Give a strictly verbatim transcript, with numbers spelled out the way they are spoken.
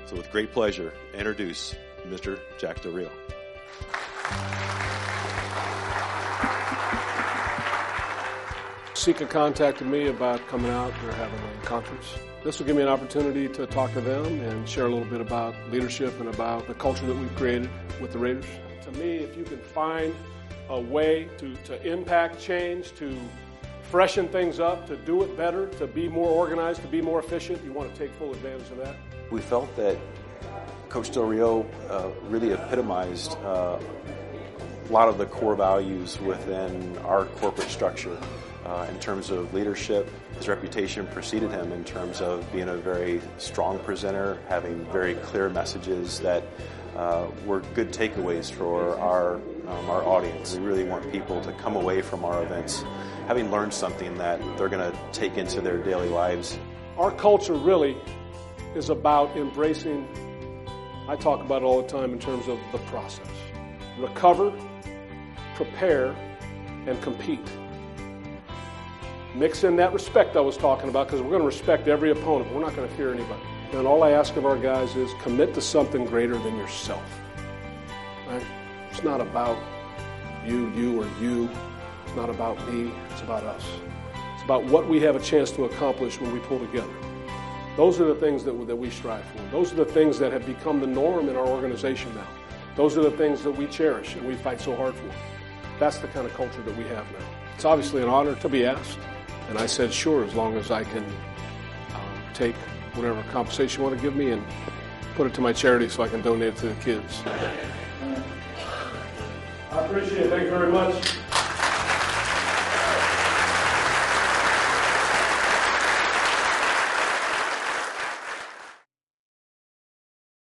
So with great pleasure, introduce Mister Jack Del Rio. Sika contacted me about coming out. They're having a conference. This will give me an opportunity to talk to them and share a little bit about leadership and about the culture that we've created with the Raiders. To me, if you can find a way to, to impact change, to freshen things up, to do it better, to be more organized, to be more efficient, you want to take full advantage of that. We felt that Coach Del Rio uh, really epitomized uh, a lot of the core values within our corporate structure. Uh, in terms of leadership, his reputation preceded him in terms of being a very strong presenter, having very clear messages that uh, were good takeaways for our um, our audience. We really want people to come away from our events having learned something that they're going to take into their daily lives. Our culture really is about embracing, I talk about it all the time in terms of the process. Recover, prepare, and compete. Mix in that respect I was talking about, because we're going to respect every opponent. We're not going to fear anybody. And all I ask of our guys is commit to something greater than yourself. Right? It's not about you, you, or you. It's not about me. It's about us. It's about what we have a chance to accomplish when we pull together. Those are the things that, that we strive for. Those are the things that have become the norm in our organization now. Those are the things that we cherish and we fight so hard for. That's the kind of culture that we have now. It's obviously an honor to be asked. And I said, sure, as long as I can um, take whatever compensation you want to give me and put it to my charity so I can donate it to the kids. I appreciate it. Thank you very much.